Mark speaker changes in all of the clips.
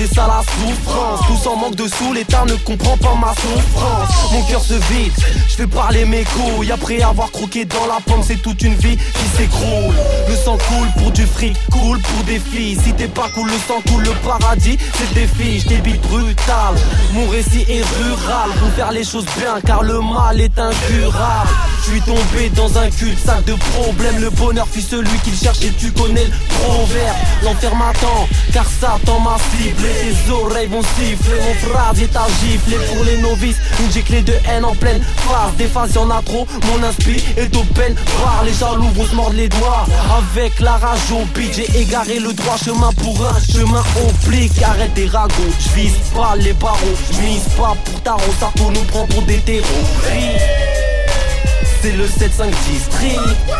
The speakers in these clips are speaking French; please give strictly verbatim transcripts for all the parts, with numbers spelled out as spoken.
Speaker 1: appelez ça la souffrance. Tous en manque de sous, l'État ne comprend pas ma souffrance. Mon cœur se vide, je fais parler mes couilles. Après avoir croqué dans la pomme, c'est toute une vie qui s'écroule. Le sang coule pour du fric, coule pour des filles. Si t'es pas cool, le sang coule, le paradis c'est le défi. Je débite brutal, mon récit est rural. Faut faire les choses bien car le mal est incurable. Je suis tombé dans un cul-de-sac de problèmes. Le bonheur fut celui qu'il cherche et tu connais le proverbe. L'enfer m'attend car Satan m'a ciblé. Les oreilles vont siffler, mon phrase est à gifler. Pour les novices, une giclée de haine en pleine face. Des phases y'en a trop, mon inspi est au peine voir. Les jaloux vont se mordre les doigts. Avec la rage au beat, j'ai égaré le droit chemin pour un chemin oblique. Arrête des ragots, je vise pas les barreaux. Je mise pas pour tarot, ça faut nous prendre pour des terroristes. C'est le sept cinq district.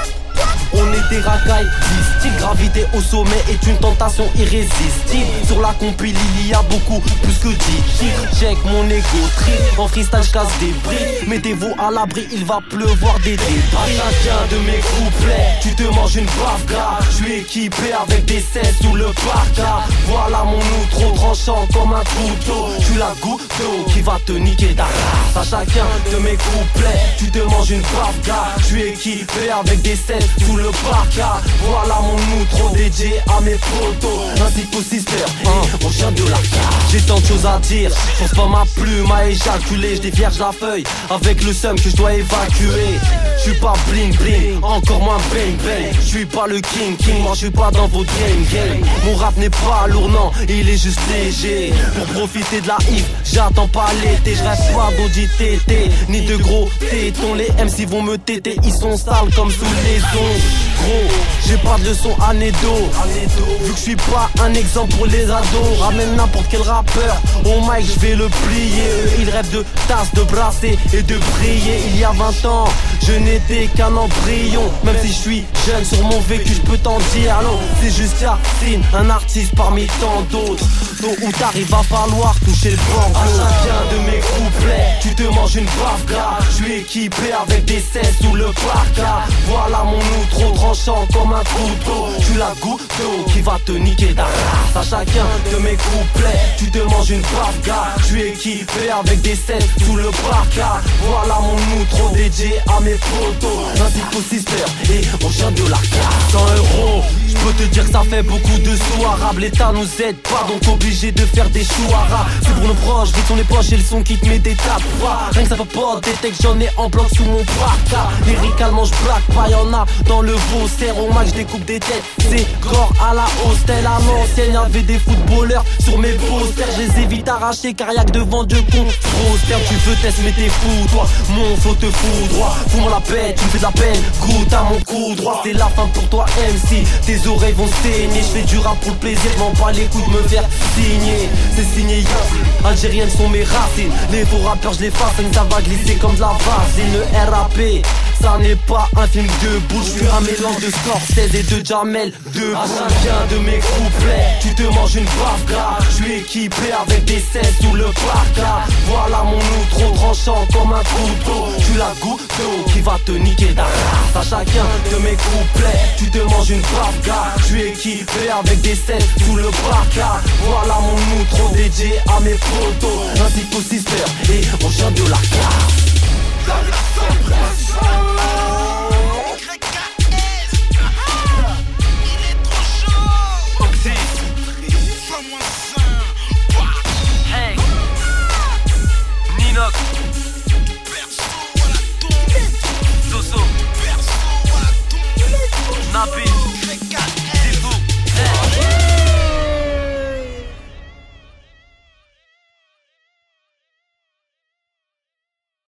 Speaker 1: On est des racailles, disent-ils. Gravité au sommet est une tentation irrésistible. Sur la compile il y a beaucoup plus que dix titres. Check mon ego trip, en freestyle j'casse des briques. Mettez-vous à l'abri, il va pleuvoir des débris. À chacun de mes couplets, tu te manges une baffe grave. Je suis équipé avec des seize sous le parka. Voilà mon outro tranchant comme un couteau. Je suis la goutte d'eau qui va te niquer ta race. À chacun de mes couplets, tu te manges une baffe grave. Je suis équipé avec des seize sous le parka. Voilà mon outro dédié à mes potos, ainsi qu'aux sisters et aux chiens de la carte. J'ai tant de choses à dire, je pense pas ma plume à éjaculer. Je dévierge la feuille avec le seum que je dois évacuer. Je suis pas bling bling, encore moins bang bang. Je suis pas le king king, moi je suis pas dans votre game game. Mon rap n'est pas lourd, non, il est juste léger. Pour profiter de la hip, j'attends pas l'été. Je reste pas d'audit tété, ni de gros tétons. Les M C vont me téter, ils sont sales comme sous les ongles. Gros, j'ai pas de leçon anédo. Vu que je suis pas un exemple pour les ados. Ramène n'importe quel rappeur au mic, je vais le plier. Eux, ils rêvent de tasses, de brasser et de briller. Il y a vingt ans, je n'étais qu'un embryon. Même si je suis jeune sur mon vécu, je peux t'en dire non. C'est juste Yacine, un artiste parmi tant d'autres. Tôt ou tard, il va falloir toucher le banc. À chacun de mes couplets, tu te manges une baffe grave. Je suis équipé avec des seize sous le parka. Voilà mon outro tranchant comme un couteau. Je suis la goutte d'eau qui va te niquer ta race. À chacun de mes couplets, tu te manges une baffe grave. Je suis équipé avec des seize sous le parka. Voilà mon outro dédié à mes potos, ainsi qu'aux sisters et aux chiens de la carte. Cent euros, je peux te dire que ça fait beaucoup de sous arabes. L'État nous aide pas, donc obligé de faire des choux arabes. C'est pour nos proches, vite on les poches et le son qui te met des tapes. Rien que ça peut pas, des textes j'en ai en bloc sous mon parka. Lyricalement je blague pas, y'en a dans le Vaussaire. Au max je découpe des têtes, c'est corps à la hostel. À l'ancienne y'avait des footballeurs sur mes posters. Je les ai vite arrachés car y'a que devant Dieu qu'on prospère. Tu veux test mais t'es fou toi, mon flow te fout droit. Fous-moi la pète, tu me fais de la peine, goûte à mon coup droit. C'est la fin pour toi M C, tes oreilles vont saigner. Je fais du rap pour le plaisir, m'en pas les coups de me faire signer. C'est signé Yacine, algériennes sont mes racines. Les faux rappeurs je les façonne, ça va glisser comme de la vaseline. Le R A P, ça n'est pas un film de boule. Je suis un mélange de Scorsese et de Jamel de à chacun de mes couplets, tu te manges une baffe grave. Je suis équipé avec des seize sous le parka. Voilà mon outro tranchant comme un couteau. Je suis la goutte d'eau qui va te niquer ta race. À chacun de mes couplets, tu te manges une baffe grave. Je suis équipé avec des seize sous le parka. Voilà mon outro dédié à mes potos, ainsi qu'aux sisters et aux chiens de la carte.